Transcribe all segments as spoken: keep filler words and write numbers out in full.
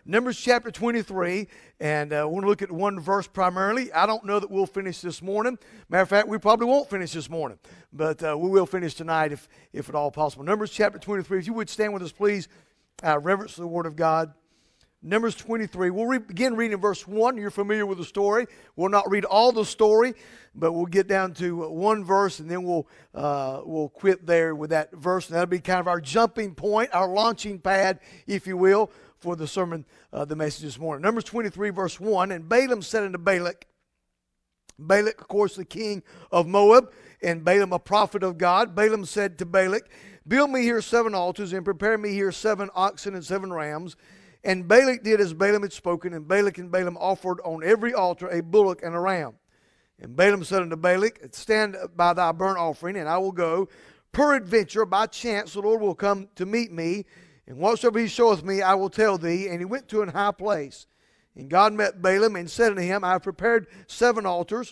Numbers chapter twenty-three, and uh, I want to look at one verse primarily. I don't know that we'll finish this morning. Matter of fact, we probably won't finish this morning, but uh, we will finish tonight if, if at all possible. Numbers chapter twenty-three, if you would stand with us, please, uh, reverence the Word of God. Numbers twenty-three, we'll re- begin reading verse one. You're familiar with the story. We'll not read all the story, but we'll get down to one verse, and then we'll uh, we'll quit there with that verse. And that'll be kind of our jumping point, our launching pad, if you will, for the sermon, uh, the message this morning. Numbers twenty-three, verse one, and Balaam said unto Balak, Balak, of course, the king of Moab, and Balaam, a prophet of God. Balaam said to Balak, build me here seven altars, and prepare me here seven oxen and seven rams. And Balak did as Balaam had spoken, and Balak and Balaam offered on every altar a bullock and a ram. And Balaam said unto Balak, stand by thy burnt offering, and I will go. Peradventure, by chance, the Lord will come to meet me, and whatsoever he showeth me, I will tell thee. And he went to an high place. And God met Balaam, and said unto him, I have prepared seven altars,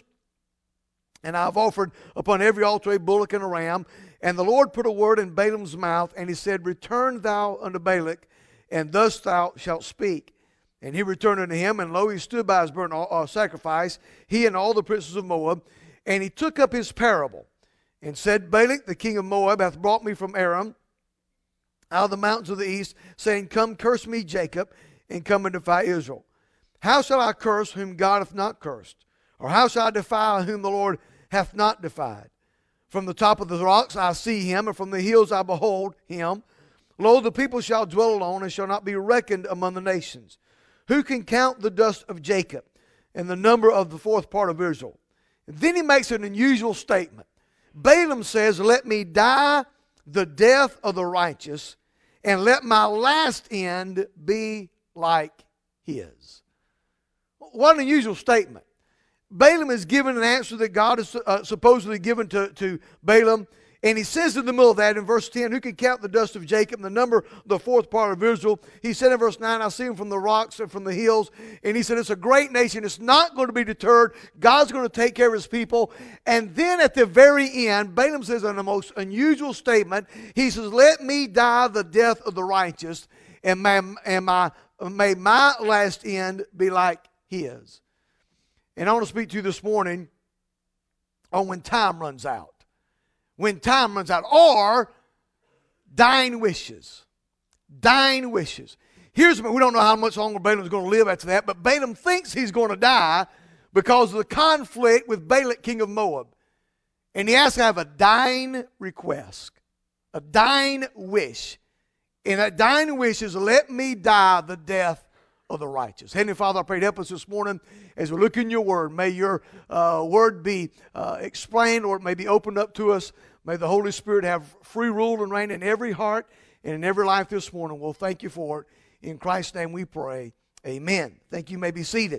and I have offered upon every altar a bullock and a ram. And the Lord put a word in Balaam's mouth, and he said, return thou unto Balak, and thus thou shalt speak. And he returned unto him, and lo, he stood by his burnt uh, sacrifice, he and all the princes of Moab. And he took up his parable, and said, Balak, the king of Moab, hath brought me from Aram, out of the mountains of the east, saying, come, curse me, Jacob, and come and defy Israel. How shall I curse whom God hath not cursed? Or how shall I defy whom the Lord hath not defied? From the top of the rocks I see him, and from the hills I behold him. Lo, the people shall dwell alone, and shall not be reckoned among the nations. Who can count the dust of Jacob, and the number of the fourth part of Israel? And then he makes an unusual statement. Balaam says, let me die the death of the righteous, and let my last end be like his. What an unusual statement. Balaam is given an answer that God has uh, supposedly given to, to Balaam. And he says in the middle of that, in verse ten, who can count the dust of Jacob and the number of the fourth part of Israel? He said in verse nine, I see him from the rocks and from the hills. And he said, it's a great nation. It's not going to be deterred. God's going to take care of his people. And then at the very end, Balaam says in the most unusual statement, he says, let me die the death of the righteous, and may, and my, may my last end be like his. And I want to speak to you this morning on when time runs out. When time runs out, or dying wishes. Dying wishes. Here's, we don't know how much longer Balaam's going to live after that, but Balaam thinks he's going to die because of the conflict with Balak, king of Moab. And he asks to have a dying request, a dying wish. And that dying wish is, let me die the death of the righteous. Heavenly Father, I pray to help us this morning as we look in your word. May your uh, word be uh, explained, or it may be opened up to us. May the Holy Spirit have free rule and reign in every heart and in every life this morning. We'll thank you for it. In Christ's name we pray. Amen. Thank you. You may be seated.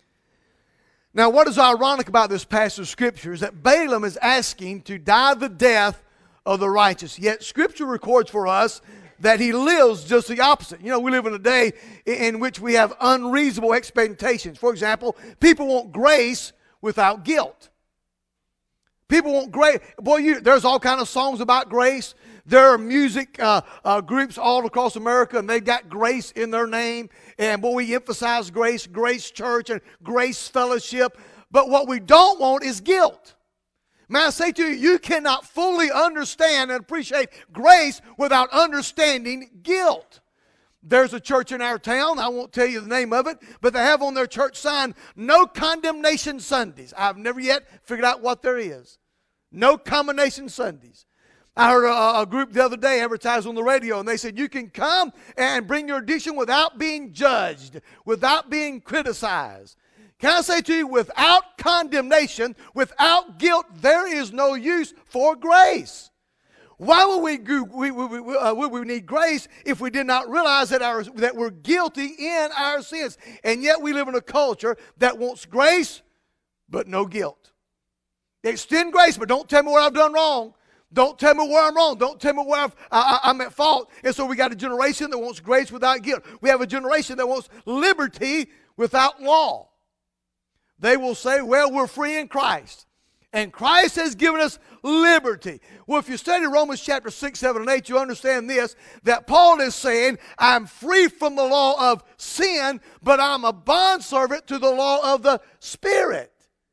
Now, what is ironic about this passage of Scripture is that Balaam is asking to die the death of the righteous. Yet Scripture records for us that he lives just the opposite. You know, we live in a day in which we have unreasonable expectations. For example, people want grace without guilt. People want grace. Boy, you, there's all kind of songs about grace. There are music uh, uh, groups all across America, and they've got grace in their name. And boy, we emphasize grace, Grace Church, and Grace Fellowship. But what we don't want is guilt. May I say to you, you cannot fully understand and appreciate grace without understanding guilt. There's a church in our town, I won't tell you the name of it, but they have on their church sign, no condemnation Sundays. I've never yet figured out what there is. No condemnation Sundays. I heard a, a group the other day advertise on the radio, and they said, you can come and bring your addiction without being judged, without being criticized. Can I say to you, without condemnation, without guilt, there is no use for grace. Why would we, we, we, we, uh, would we need grace if we did not realize that, our, that we're guilty in our sins? And yet we live in a culture that wants grace, but no guilt. Extend grace, but don't tell me what I've done wrong. Don't tell me where I'm wrong. Don't tell me where I've, I, I'm at fault. And so we got a generation that wants grace without guilt. We have a generation that wants liberty without law. They will say, well, we're free in Christ. And Christ has given us liberty. Well, if you study Romans chapter six, seven, and eight, you understand this, that Paul is saying, I'm free from the law of sin, but I'm a bondservant to the law of the Spirit.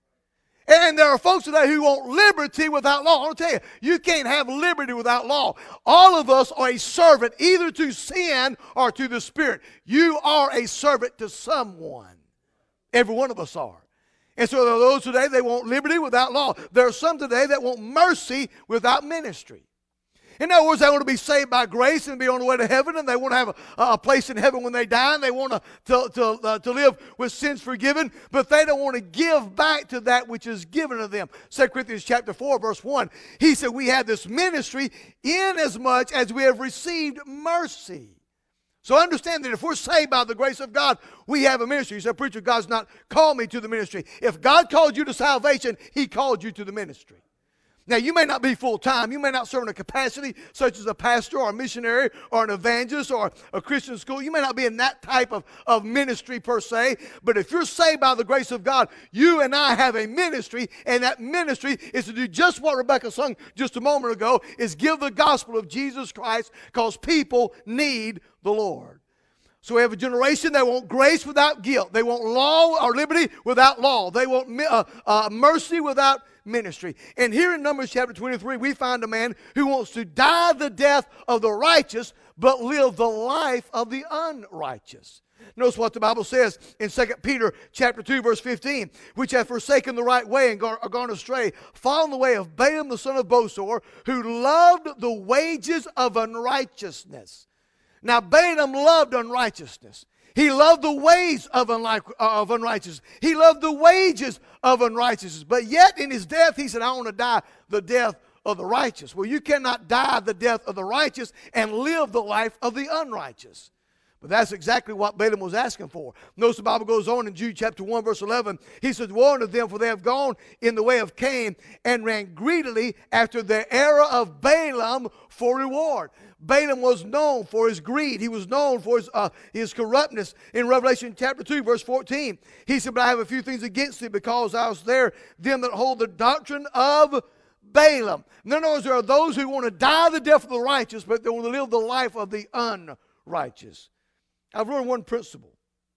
And there are folks today who want liberty without law. I'll tell you, you can't have liberty without law. All of us are a servant either to sin or to the Spirit. You are a servant to someone. Every one of us are. And so there are those today, they want liberty without law. There are some today that want mercy without ministry. In other words, they want to be saved by grace and be on the way to heaven, and they want to have a, a place in heaven when they die, and they want to, to, to, uh, to live with sins forgiven, but they don't want to give back to that which is given to them. Second Corinthians chapter four, verse one, he said, we have this ministry inasmuch as we have received mercy. So understand that if we're saved by the grace of God, we have a ministry. You say, preacher, God's not called me to the ministry. If God called you to salvation, He called you to the ministry. Now, you may not be full-time. You may not serve in a capacity such as a pastor or a missionary or an evangelist or a Christian school. You may not be in that type of, of ministry per se. But if you're saved by the grace of God, you and I have a ministry, and that ministry is to do just what Rebecca sung just a moment ago, is give the gospel of Jesus Christ, because people need the Lord. So we have a generation that want grace without guilt. They want law or liberty without law. They want uh, uh, mercy without ministry. And here in Numbers chapter twenty-three, we find a man who wants to die the death of the righteous, but live the life of the unrighteous. Notice what the Bible says in Second Peter chapter two, verse fifteen, which have forsaken the right way and gone, are gone astray, following the way of Balaam the son of Bosor, who loved the wages of unrighteousness. Now, Balaam loved unrighteousness. He loved the ways of, unlike, uh, of unrighteousness. He loved the wages of unrighteousness. But yet in his death, he said, I want to die the death of the righteous. Well, you cannot die the death of the righteous and live the life of the unrighteous. But that's exactly what Balaam was asking for. Notice the Bible goes on in Jude chapter one, verse eleven. He says, woe unto them, for they have gone in the way of Cain and ran greedily after the error of Balaam for reward. Balaam was known for his greed. He was known for his, uh, his corruptness. In Revelation chapter two, verse fourteen, he said, but I have a few things against thee, because I was there, them that hold the doctrine of Balaam. In other words, there are those who want to die the death of the righteous, but they want to live the life of the unrighteous. I've learned one principle,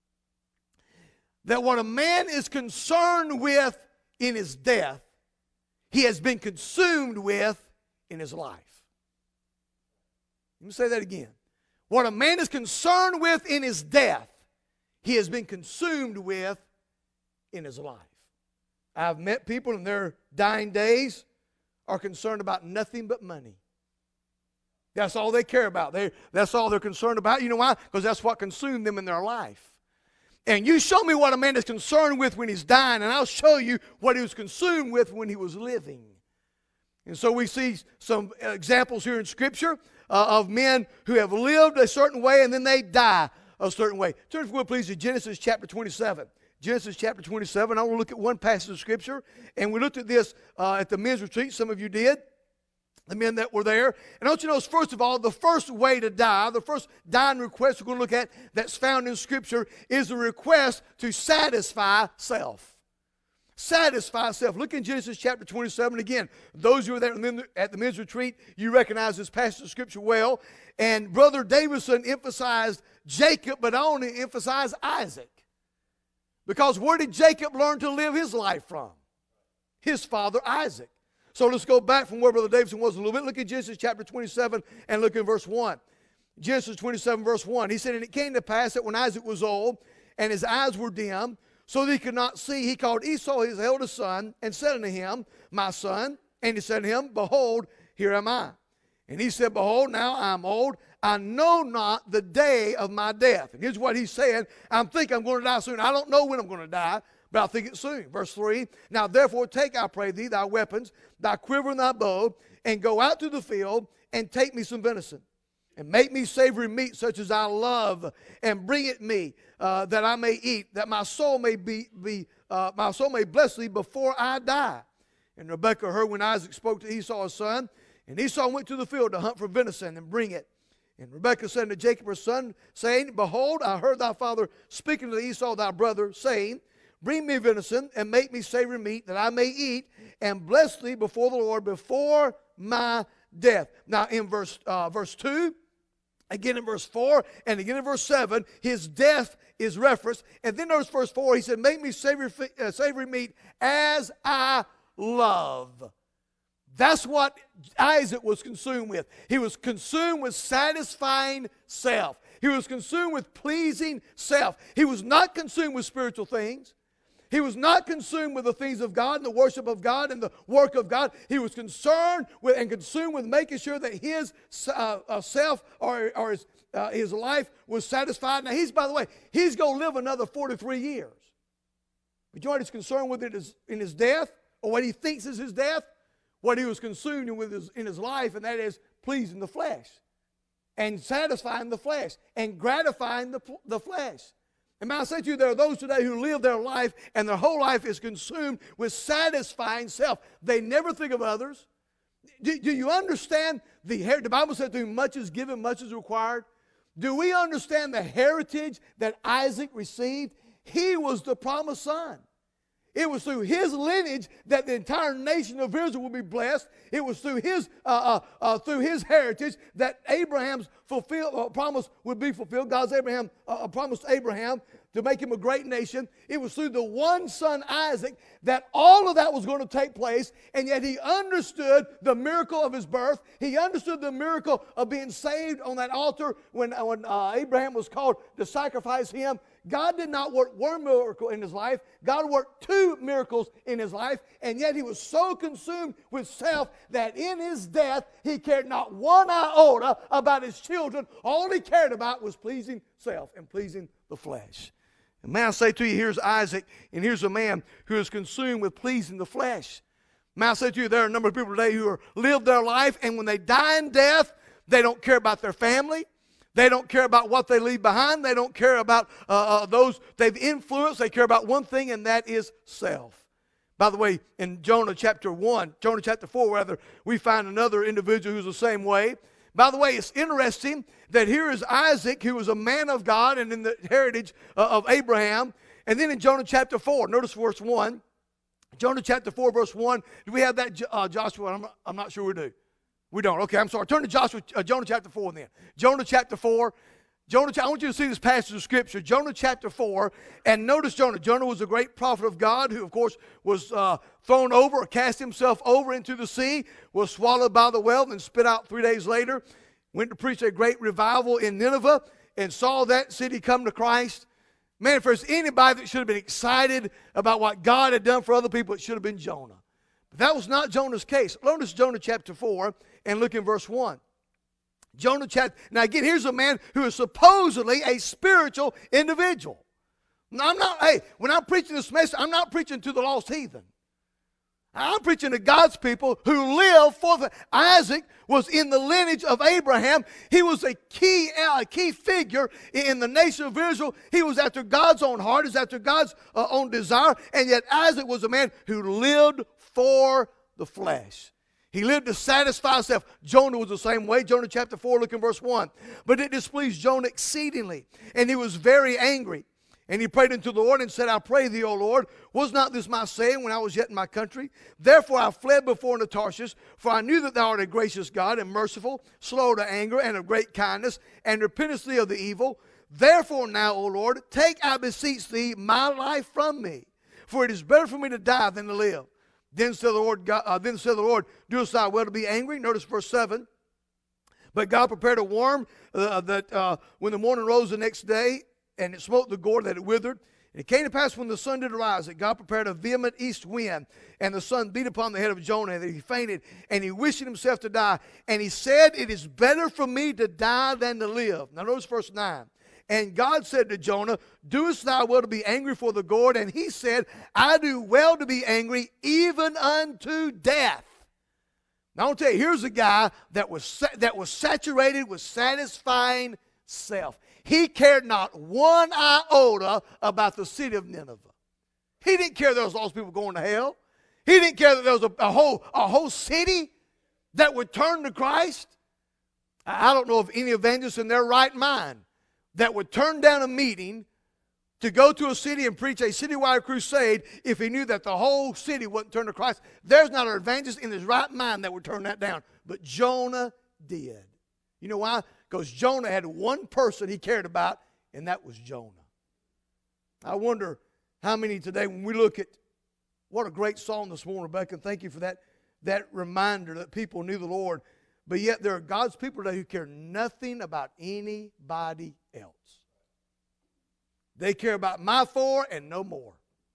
that what a man is concerned with in his death, he has been consumed with in his life. Let me say that again. What a man is concerned with in his death, he has been consumed with in his life. I've met people in their dying days are concerned about nothing but money. That's all they care about. They, that's all they're concerned about. You know why? Because that's what consumed them in their life. And you show me what a man is concerned with when he's dying, and I'll show you what he was consumed with when he was living. And so we see some examples here in Scripture uh, of men who have lived a certain way and then they die a certain way. Turn, if you will, please, to Genesis chapter twenty-seven. Genesis chapter twenty-seven. I want to look at one passage of Scripture. And we looked at this uh, at the men's retreat. Some of you did. The men that were there. And I want you to notice, first of all, the first way to die, the first dying request we're going to look at that's found in Scripture is the request to satisfy self. Satisfy self. Look in Genesis chapter twenty-seven again. Those who were there at the men's retreat, you recognize this passage of Scripture well. And Brother Davidson emphasized Jacob, but I only emphasize Isaac. Because where did Jacob learn to live his life from? His father Isaac. So let's go back from where Brother Davidson was a little bit. Look at Genesis chapter twenty-seven and look in verse one. Genesis twenty-seven, verse one. He said, and it came to pass that when Isaac was old and his eyes were dim, so that he could not see, he called Esau his eldest son and said unto him, my son. And he said to him, behold, here am I. And he said, behold, now I am old. I know not the day of my death. And here's what he's saying. I'm thinking I'm going to die soon. I don't know when I'm going to die, but I think it's soon. Verse three, now therefore take, I pray thee, thy weapons, thy quiver and thy bow, and go out to the field, and take me some venison, and make me savory meat such as I love, and bring it me, uh, that I may eat, that my soul may be, be uh, my soul may bless thee before I die. And Rebekah heard when Isaac spoke to Esau his son, and Esau went to the field to hunt for venison and bring it. And Rebekah said to Jacob her son, saying, behold, I heard thy father speaking to Esau thy brother, saying, bring me venison, and make me savory meat, that I may eat, and bless thee before the Lord before my death. Now in verse, uh, verse two, again in verse four, and again in verse seven, his death is referenced. And then notice verse four, he said, make me savory, uh, savory meat as I love. That's what Isaac was consumed with. He was consumed with satisfying self. He was consumed with pleasing self. He was not consumed with spiritual things. He was not consumed with the things of God and the worship of God and the work of God. He was concerned with and consumed with making sure that his uh, uh, self or, or his, uh, his life was satisfied. Now, he's, by the way, he's going to live another forty-three years. But you know what he's concerned with it is in his death, or what he thinks is his death? What he was consumed with his, in his life, and that is pleasing the flesh and satisfying the flesh and gratifying the, the flesh. And may I say to you, there are those today who live their life and their whole life is consumed with satisfying self. They never think of others. Do, do you understand the heritage? The Bible said to whom much is given, much is required. Do we understand the heritage that Isaac received? He was the promised son. It was through his lineage that the entire nation of Israel would be blessed. It was through his uh, uh, uh, through his heritage that Abraham's fulfill, uh, promise would be fulfilled. God's Abraham uh, promised Abraham to make him a great nation. It was through the one son Isaac that all of that was going to take place, and yet he understood the miracle of his birth. He understood the miracle of being saved on that altar when, when uh, Abraham was called to sacrifice him. God did not work one miracle in his life. God worked two miracles in his life, and yet he was so consumed with self that in his death he cared not one iota about his children. All he cared about was pleasing self and pleasing the flesh. And may I say to you, here's Isaac, and here's a man who is consumed with pleasing the flesh. May I say to you, there are a number of people today who are live their life, and when they die in death, they don't care about their family. They don't care about what they leave behind. They don't care about uh, uh, those they've influenced. They care about one thing, and that is self. By the way, in Jonah chapter one, Jonah chapter four, rather, we find another individual who's the same way. By the way, it's interesting that here is Isaac, who was a man of God and in the heritage uh, of Abraham. And then in Jonah chapter four, notice verse one. Jonah chapter four, verse one. Do we have that, uh, Joshua? I'm not, I'm not sure we do. We don't. Okay, I'm sorry. Turn to Joshua, uh, Jonah chapter four then. Jonah chapter four. Jonah, I want you to see this passage of Scripture. Jonah chapter four. And notice Jonah. Jonah was a great prophet of God who, of course, was uh, thrown over or cast himself over into the sea, was swallowed by the whale, and spit out three days later. Went to preach a great revival in Nineveh and saw that city come to Christ. Man, if there's anybody that should have been excited about what God had done for other people, it should have been Jonah. But that was not Jonah's case. Notice Jonah chapter four. And look in verse one. Jonah chapter. Now again, here's a man who is supposedly a spiritual individual. Now I'm not, hey, when I'm preaching this message, I'm not preaching to the lost heathen. I'm preaching to God's people who live for the. Isaac was in the lineage of Abraham. He was a key, a key figure in the nation of Israel. He was after God's own heart. He was after God's uh, own desire. And yet Isaac was a man who lived for the flesh. He lived to satisfy himself. Jonah was the same way. Jonah chapter four, look in verse one. But it displeased Jonah exceedingly, and he was very angry. And he prayed unto the Lord and said, I pray thee, O Lord, was not this my saying when I was yet in my country? Therefore I fled before unto Tarshish, for I knew that thou art a gracious God and merciful, slow to anger, and of great kindness, and repentest thee of the evil. Therefore now, O Lord, take, I beseech thee, my life from me, for it is better for me to die than to live. Then said the Lord, God, uh, then said the Lord, doest thou well to be angry? Notice verse seven. But God prepared a worm uh, that uh, when the morning rose the next day, and it smote the gourd that it withered. And it came to pass when the sun did arise that God prepared a vehement east wind, and the sun beat upon the head of Jonah, and that he fainted, and he wished himself to die. And he said, it is better for me to die than to live. Now notice verse nine. And God said to Jonah, doest thou well to be angry for the gourd? And he said, I do well to be angry, even unto death. Now I want to tell you, here's a guy that was, that was saturated with satisfying self. He cared not one iota about the city of Nineveh. He didn't care there was lost people going to hell. He didn't care that there was a, a, whole, a whole city that would turn to Christ. I don't know of any evangelists in their right mind that would turn down a meeting to go to a city and preach a citywide crusade if he knew that the whole city wouldn't turn to Christ. There's not an evangelist in his right mind that would turn that down. But Jonah did. You know why? Because Jonah had one person he cared about, and that was Jonah. I wonder how many today, when we look at, what a great song this morning, Rebecca, and thank you for that, that reminder that people knew the Lord. But yet there are God's people today who care nothing about anybody else. They care about my four and no more.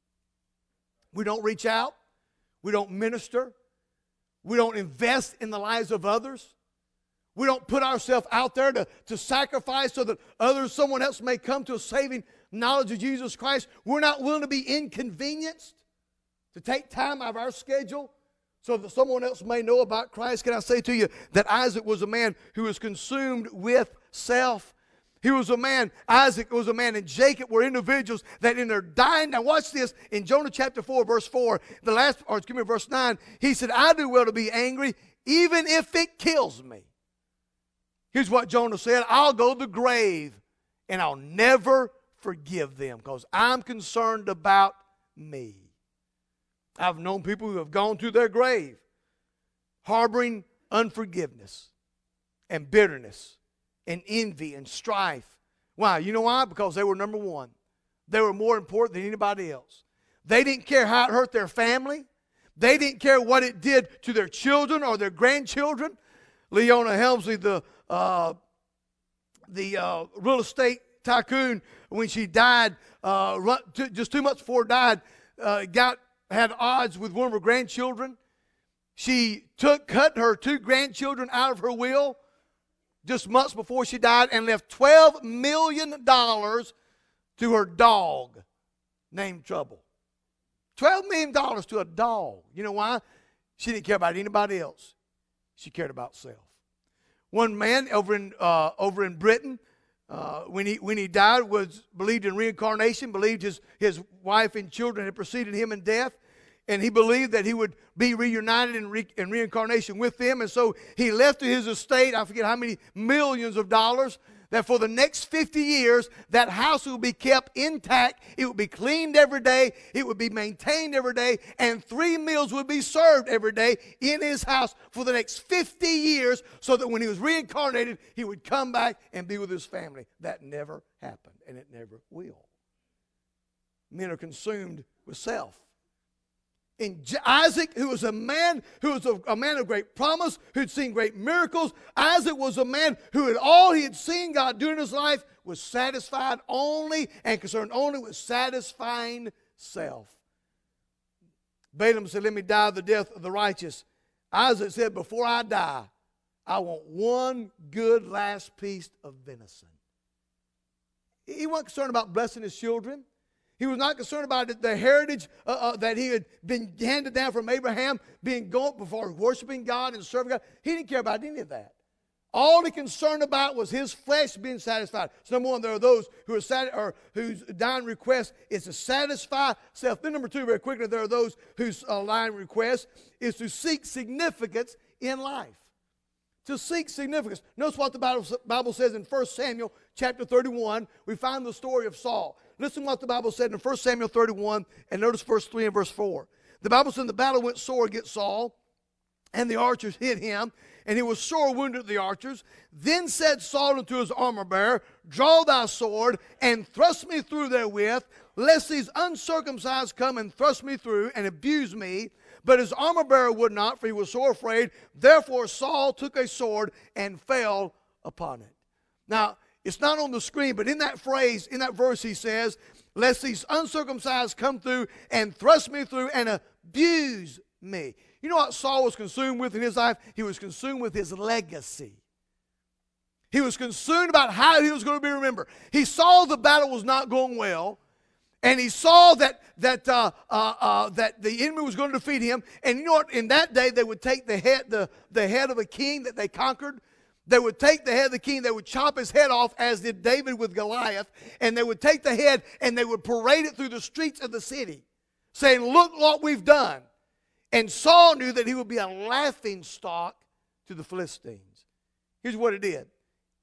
We don't reach out. We don't minister. We don't invest in the lives of others. We don't put ourselves out there to, to sacrifice so that others, someone else may come to a saving knowledge of Jesus Christ. We're not willing to be inconvenienced, to take time out of our schedule so that someone else may know about Christ. Can I say to you that Isaac was a man who was consumed with self? He was a man, Isaac was a man, and Jacob were individuals that in their dying, now watch this, in Jonah chapter four, verse four, the last, or excuse me, verse nine, he said, I do well to be angry, even if it kills me. Here's what Jonah said, I'll go to the grave, and I'll never forgive them, because I'm concerned about me. I've known people who have gone to their grave, harboring unforgiveness and bitterness and envy and strife. Why? You know why? Because they were number one. They were more important than anybody else. They didn't care how it hurt their family. They didn't care what it did to their children or their grandchildren. Leona Helmsley, the uh, the uh, real estate tycoon, when she died, uh, run, t- just two months before died, uh, got had odds with one of her grandchildren. She took cut her two grandchildren out of her will just months before she died and left twelve million dollars to her dog named Trouble. twelve million dollars to a dog. You know why? She didn't care about anybody else. She cared about self. One man over in uh, over in Britain, uh, when he when he died, was believed in reincarnation, believed his, his wife and children had preceded him in death. And he believed that he would be reunited in, re, in reincarnation with them. And so he left to his estate, I forget how many millions of dollars, that for the next fifty years, that house would be kept intact. It would be cleaned every day. It would be maintained every day. And three meals would be served every day in his house for the next fifty years, so that when he was reincarnated, he would come back and be with his family. That never happened, and it never will. Men are consumed with self. And Isaac, who was a man who was a, a man of great promise, who'd seen great miracles, Isaac was a man who had all he had seen God do in his life was satisfied only and concerned only with satisfying self. Balaam said, let me die the death of the righteous. Isaac said, before I die, I want one good last piece of venison. He wasn't concerned about blessing his children. He was not concerned about the heritage uh, uh, that he had been handed down from Abraham, being going before worshiping God and serving God. He didn't care about any of that. All he concerned about was his flesh being satisfied. So number one, there are those who are sat- or whose dying request is to satisfy self. Then number two, very quickly, there are those whose uh, dying request is to seek significance in life. To seek significance. Notice what the Bible, Bible says in First Samuel chapter thirty-one. We find the story of Saul. Listen to what the Bible said in First Samuel thirty-one, and notice verse three and verse four. The Bible said the battle went sore against Saul, and the archers hit him, and he was sore wounded, the archers. Then said Saul unto his armor-bearer, draw thy sword, and thrust me through therewith, lest these uncircumcised come and thrust me through, and abuse me. But his armor-bearer would not, for he was sore afraid. Therefore Saul took a sword and fell upon it. Now, it's not on the screen, but in that phrase, in that verse, he says, lest these uncircumcised come through and thrust me through and abuse me. You know what Saul was consumed with in his life? He was consumed with his legacy. He was consumed about how he was going to be remembered. He saw the battle was not going well, and he saw that that uh, uh, uh, that the enemy was going to defeat him. And you know what? In that day, they would take the head the, the head of a king that they conquered. They would take the head of the king, they would chop his head off, as did David with Goliath, and they would take the head and they would parade it through the streets of the city, saying, look what we've done. And Saul knew that he would be a laughing stock to the Philistines. Here's what it did.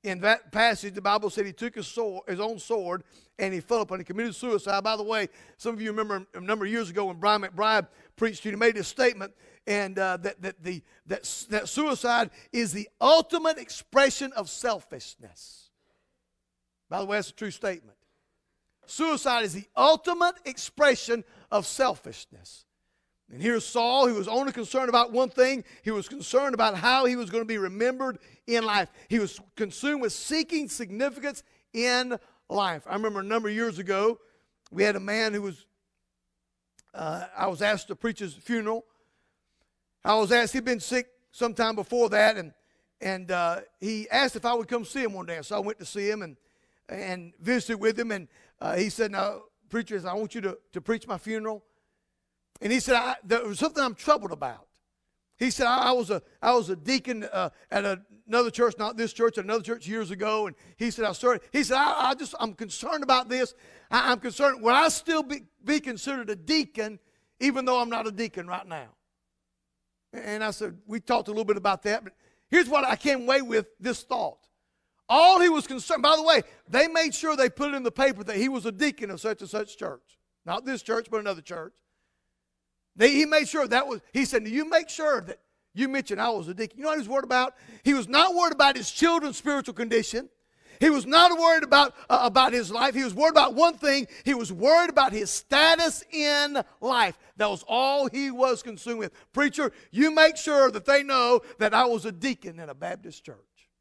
in that passage, the Bible said he took his sword, his own sword, and he fell upon it. He committed suicide. By the way, some of you remember a number of years ago when Brian McBride preached, he made this statement, and uh, that that the that that suicide is the ultimate expression of selfishness. By the way, that's a true statement. Suicide is the ultimate expression of selfishness. And here's Saul, who was only concerned about one thing. He was concerned about how he was going to be remembered in life. He was consumed with seeking significance in life. I remember a number of years ago, we had a man who was, uh, I was asked to preach his funeral. I was asked, he'd been sick sometime before that, and and uh, he asked if I would come see him one day. So I went to see him and, and visited with him, and uh, he said, now, preacher, I want you to, to preach my funeral. And he said, I, there was something I'm troubled about. He said, I, I was a I was a deacon uh, at a, another church, not this church, at another church years ago. And he said, I started. He said, I, I just I'm concerned about this. I, I'm concerned. Will I still be, be considered a deacon, even though I'm not a deacon right now? And I said, we talked a little bit about that. But here's what I came away with this thought. All he was concerned. By the way, they made sure they put it in the paper that he was a deacon of such and such church, not this church, but another church. They, he made sure that was, he said, you make sure that you mentioned I was a deacon. You know what he was worried about? He was not worried about his children's spiritual condition. He was not worried about, uh, about his life. He was worried about one thing. He was worried about his status in life. That was all he was consumed with. Preacher, you make sure that they know that I was a deacon in a Baptist church.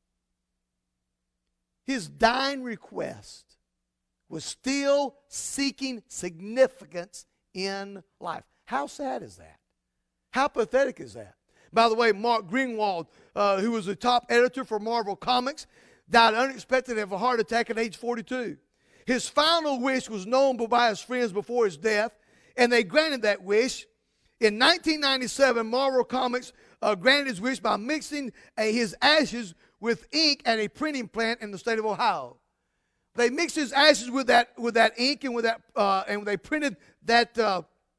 His dying request was still seeking significance in life. How sad is that? How pathetic is that? By the way, Mark Greenwald, uh, who was the top editor for Marvel Comics, died unexpectedly of a heart attack at age forty-two. His final wish was known by his friends before his death, and they granted that wish. In nineteen ninety-seven, Marvel Comics uh, granted his wish by mixing uh, his ashes with ink at a printing plant in the state of Ohio. They mixed his ashes with that with that ink, and with that uh, and they printed that. Uh,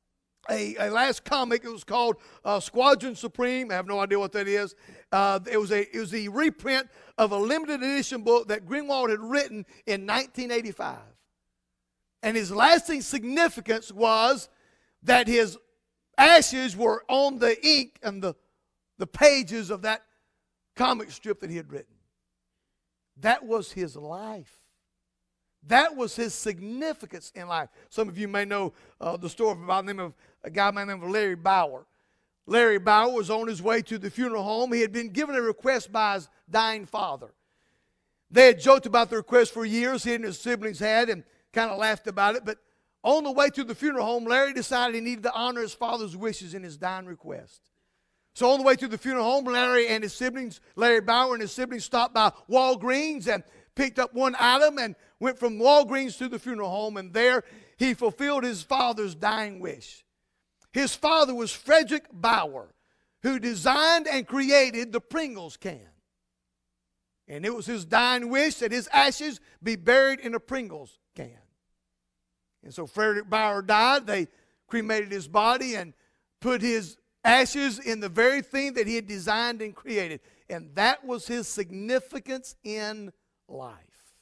A, a last comic. It was called uh, Squadron Supreme. I have no idea what that is. Uh, it was a it was a reprint of a limited edition book that Greenwald had written in nineteen eighty-five. And his lasting significance was that his ashes were on the ink and the, the pages of that comic strip that he had written. That was his life. That was his significance in life. Some of you may know uh, the story about the name of a guy by the name of Larry Bauer. Larry Bauer was on his way to the funeral home. He had been given a request by his dying father. They had joked about the request for years, he and his siblings had, and kind of laughed about it. But on the way to the funeral home, Larry decided he needed to honor his father's wishes in his dying request. So on the way to the funeral home, Larry and his siblings, Larry Bauer and his siblings stopped by Walgreens and picked up one item and went from Walgreens to the funeral home, and there he fulfilled his father's dying wish. His father was Frederick Bauer, who designed and created the Pringles can. And it was his dying wish that his ashes be buried in a Pringles can. And so Frederick Bauer died. They cremated his body and put his ashes in the very thing that he had designed and created. And that was his significance in life.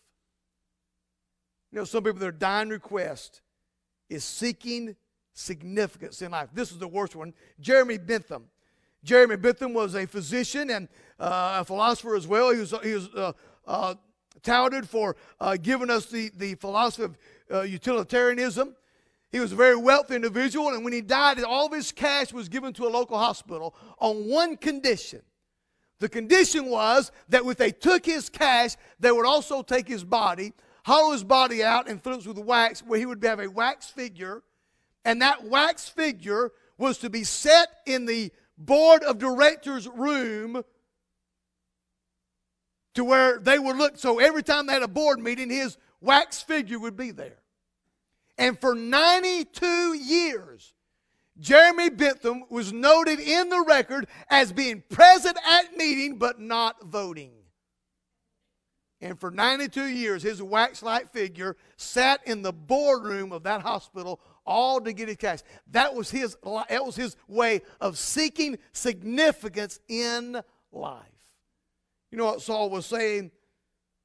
You know, some people, their dying request is seeking significance in life. This is the worst one. Jeremy Bentham. Jeremy Bentham was a physician and uh, a philosopher as well. He was, he was uh, uh, touted for uh, giving us the, the philosophy of uh, utilitarianism. He was a very wealthy individual, and when he died, all of his cash was given to a local hospital on one condition. The condition was that if they took his cash, they would also take his body, hollow his body out, and fill it with wax, where he would have a wax figure, and that wax figure was to be set in the board of directors' room to where they would look. So every time they had a board meeting, his wax figure would be there. And for ninety-two years, Jeremy Bentham was noted in the record as being present at meeting but not voting. And for ninety-two years, his wax-like figure sat in the boardroom of that hospital, all to get his cash. That was his, that was his way of seeking significance in life. You know what Saul was saying?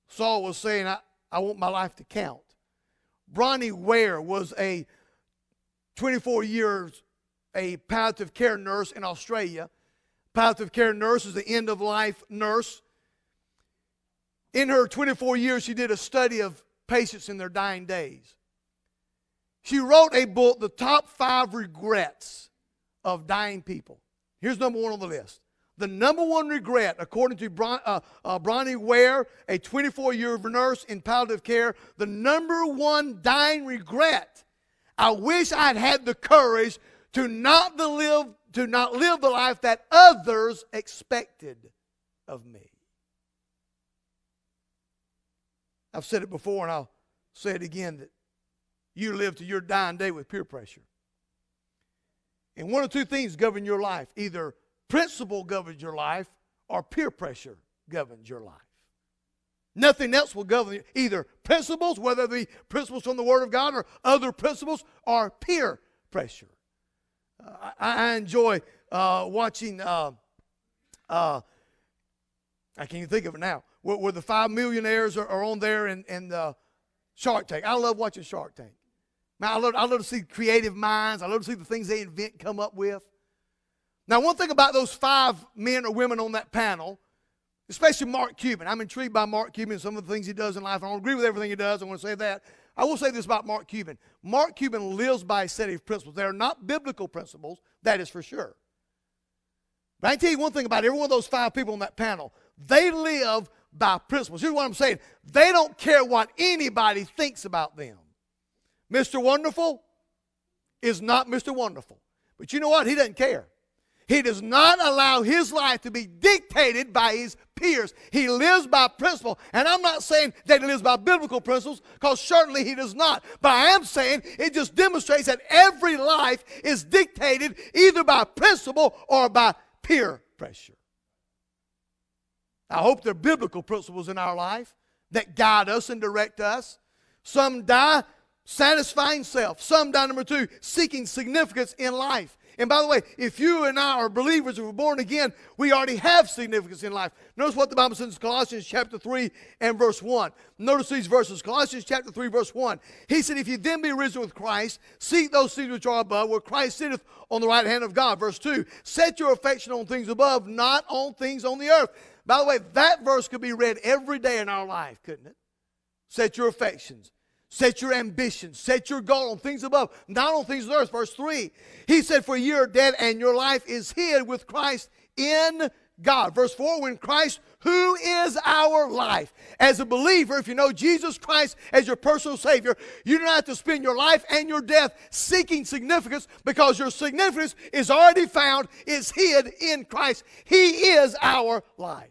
Saul was saying, I, I want my life to count. Bronnie Ware was a twenty-four years, a palliative care nurse in Australia. Palliative care nurse is the end-of-life nurse. In her twenty-four years, she did a study of patients in their dying days. She wrote a book, The Top Five Regrets of Dying People. Here's number one on the list. The number one regret, according to Bron, uh, uh, Bronnie Ware, a twenty-four-year nurse in palliative care, the number one dying regret, I wish I'd had the courage to not the live, to not live the life that others expected of me. I've said it before and I'll say it again, that you live to your dying day with peer pressure. And one or two things govern your life. Either principle governs your life or peer pressure governs your life. Nothing else will govern you. Either principles, whether they be principles from the Word of God or other principles, or peer pressure. Uh, I, I enjoy uh, watching, uh, uh, I can't even think of it now, where, where the five millionaires are, are on there in, in uh, Shark Tank. I love watching Shark Tank. Man, I love, I love to see creative minds. I love to see the things they invent, come up with. Now, one thing about those five men or women on that panel, especially Mark Cuban. I'm intrigued by Mark Cuban and some of the things he does in life. I don't agree with everything he does. I want to say that. I will say this about Mark Cuban. Mark Cuban lives by a set of principles. They are not biblical principles, that is for sure. But I can tell you one thing about every one of those five people on that panel. They live by principles. Here's what I'm saying. They don't care what anybody thinks about them. Mister Wonderful is not Mister Wonderful. But you know what? He doesn't care. He does not allow his life to be dictated by his peers. He lives by principle. And I'm not saying that he lives by biblical principles, because certainly he does not. But I am saying it just demonstrates that every life is dictated either by principle or by peer pressure. I hope there are biblical principles in our life that guide us and direct us. Some die satisfying self. Some die, number two, seeking significance in life. And by the way, if you and I are believers, if we're born again, we already have significance in life. Notice what the Bible says in Colossians chapter three and verse one. Notice these verses. Colossians chapter three, verse one. He said, if you then be risen with Christ, seek those things which are above, where Christ sitteth on the right hand of God. Verse two, set your affection on things above, not on things on the earth. By the way, that verse could be read every day in our life, couldn't it? Set your affections. Set your ambitions. Set your goal on things above, not on things on earth. Verse three, he said, for you are dead and your life is hid with Christ in God. Verse four, when Christ, who is our life. As a believer, if you know Jesus Christ as your personal Savior, you do not have to spend your life and your death seeking significance, because your significance is already found, is hid in Christ. He is our life.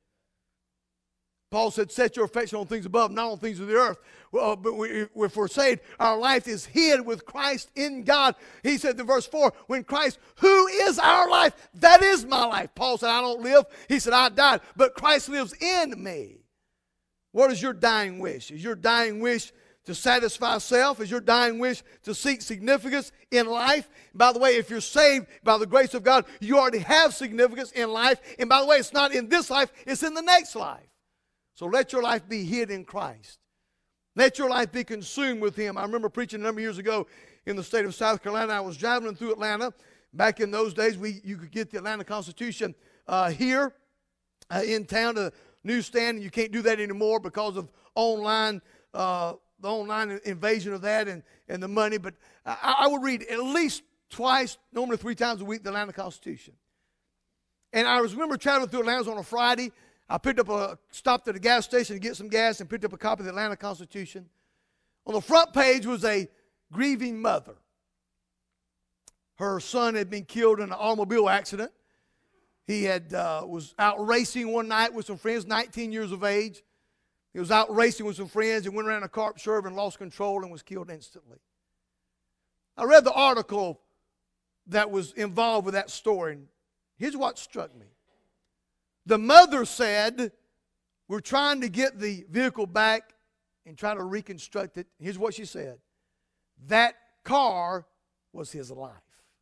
Paul said, set your affection on things above, not on things of the earth. Well, but we, if we're saved, our life is hid with Christ in God. He said in verse four, when Christ, who is our life, that is my life. Paul said, I don't live. He said, I died, but Christ lives in me. What is your dying wish? Is your dying wish to satisfy self? Is your dying wish to seek significance in life? By the way, if you're saved by the grace of God, you already have significance in life. And by the way, it's not in this life, it's in the next life. So let your life be hid in Christ. Let your life be consumed with Him. I remember preaching a number of years ago in the state of South Carolina. I was traveling through Atlanta. Back in those days, we you could get the Atlanta Constitution uh, here uh, in town, a newsstand, and you can't do that anymore because of online, uh, the online invasion of that and, and the money. But I, I would read at least twice, normally three times a week, the Atlanta Constitution. And I remember traveling through Atlanta on a Friday. I picked up a, stopped at a gas station to get some gas and picked up a copy of the Atlanta Constitution. On the front page was a grieving mother. Her son had been killed in an automobile accident. He had uh, was out racing one night with some friends, nineteen years of age. He was out racing with some friends and went around a carp serve and lost control and was killed instantly. I read the article that was involved with that story, and here's what struck me. The mother said, we're trying to get the vehicle back and try to reconstruct it. Here's what she said. That car was his life.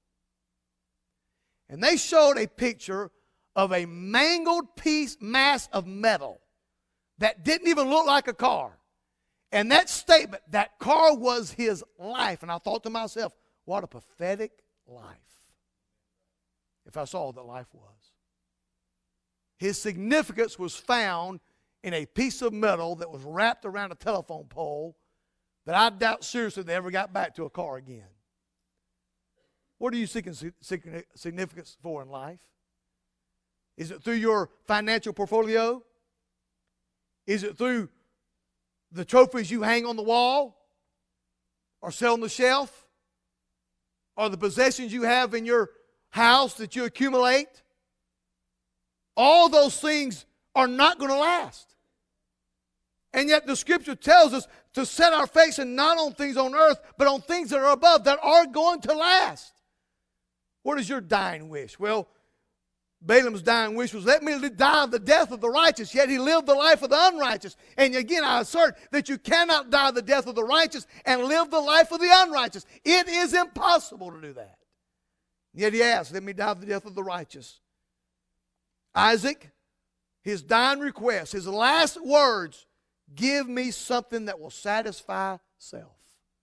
And they showed a picture of a mangled piece, mass of metal that didn't even look like a car. And that statement, that car was his life. And I thought to myself, what a pathetic life if I saw that life was. His significance was found in a piece of metal that was wrapped around a telephone pole that I doubt seriously they ever got back to a car again. What are you seeking significance for in life? Is it through your financial portfolio? Is it through the trophies you hang on the wall or sell on the shelf? Or the possessions you have in your house that you accumulate? All those things are not going to last. And yet the Scripture tells us to set our affection not on things on earth, but on things that are above, that are going to last. What is your dying wish? Well, Balaam's dying wish was, let me die the death of the righteous, yet he lived the life of the unrighteous. And again, I assert that you cannot die the death of the righteous and live the life of the unrighteous. It is impossible to do that. Yet he asked, let me die the death of the righteous. Isaac, his dying request, his last words, give me something that will satisfy self.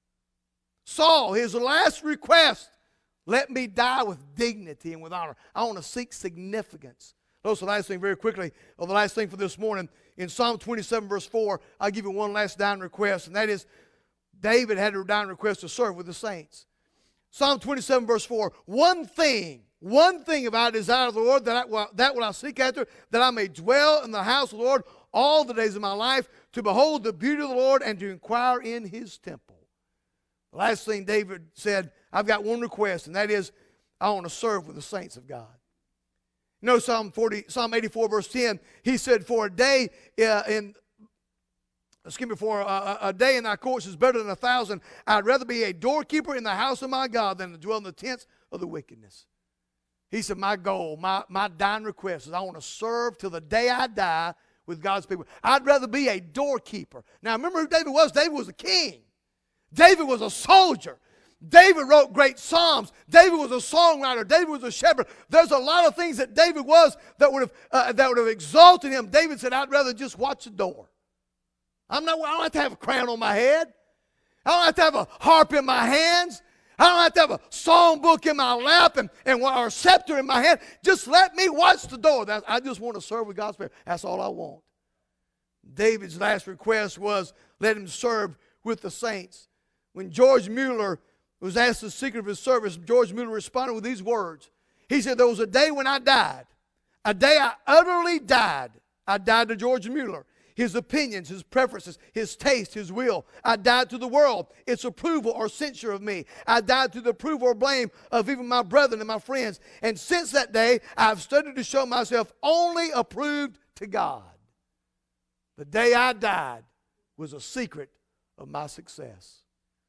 Saul, his last request, let me die with dignity and with honor. I want to seek significance. Notice the last thing very quickly, or the last thing for this morning. In Psalm twenty-seven, verse four, I'll give you one last dying request, and that is David had a dying request to serve with the saints. Psalm twenty-seven, verse four, one thing, one thing have I desired of the Lord, that, I, that will I seek after, that I may dwell in the house of the Lord all the days of my life, to behold the beauty of the Lord and to inquire in his temple. The last thing David said, I've got one request, and that is I want to serve with the saints of God. You know, Psalm forty, Psalm eighty-four, verse ten, he said, for a day uh, in, excuse me, for a, a day in thy courts is better than a thousand. I'd rather be a doorkeeper in the house of my God than to dwell in the tents of the wickedness. He said, my goal, my, my dying request is I want to serve till the day I die with God's people. I'd rather be a doorkeeper. Now, remember who David was? David was a king. David was a soldier. David wrote great psalms. David was a songwriter. David was a shepherd. There's a lot of things that David was that would have uh, that would have exalted him. David said, I'd rather just watch the door. I'm not, I don't have to have a crown on my head. I don't have to have a harp in my hands. I don't have to have a song book in my lap and, and or a scepter in my hand. Just let me watch the door. That, I just want to serve with God's Spirit. That's all I want. David's last request was, let him serve with the saints. When George Mueller was asked the secret of his service, George Mueller responded with these words. He said, there was a day when I died. A day I utterly died. I died to George Mueller. His opinions, his preferences, his taste, his will. I died to the world, its approval or censure of me. I died to the approval or blame of even my brethren and my friends. And since that day, I've studied to show myself only approved to God. The day I died was a secret of my success.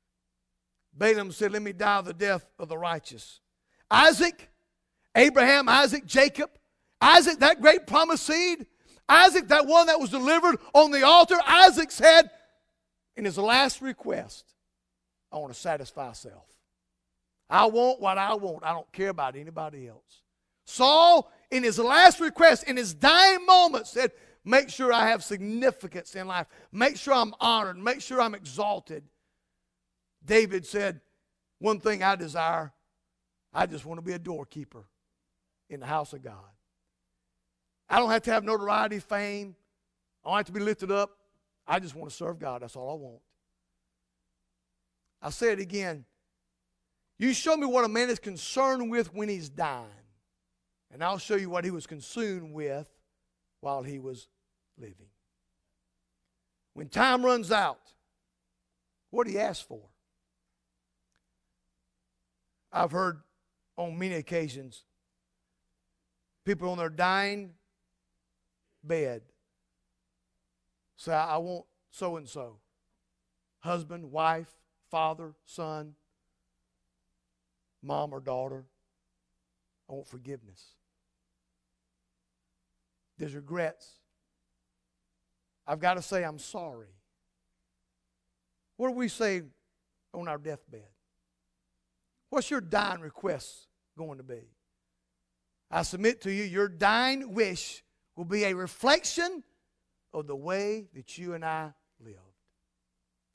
Balaam said, let me die the death of the righteous. Isaac, Abraham, Isaac, Jacob, Isaac, that great promised seed, Isaac, that one that was delivered on the altar, Isaac said in his last request, I want to satisfy self. I want what I want. I don't care about anybody else. Saul, in his last request, in his dying moment, said, make sure I have significance in life. Make sure I'm honored. Make sure I'm exalted. David said, one thing I desire, I just want to be a doorkeeper in the house of God. I don't have to have notoriety, fame. I don't have to be lifted up. I just want to serve God. That's all I want. I'll say it again. You show me what a man is concerned with when he's dying, and I'll show you what he was consumed with while he was living. When time runs out, what do you ask for? I've heard on many occasions people on their dying bed say, I want so-and-so. Husband, wife, father, son, mom or daughter. I want forgiveness. There's regrets. I've got to say I'm sorry. What do we say on our deathbed? What's your dying request going to be? I submit to you, your dying wish will be a reflection of the way that you and I live.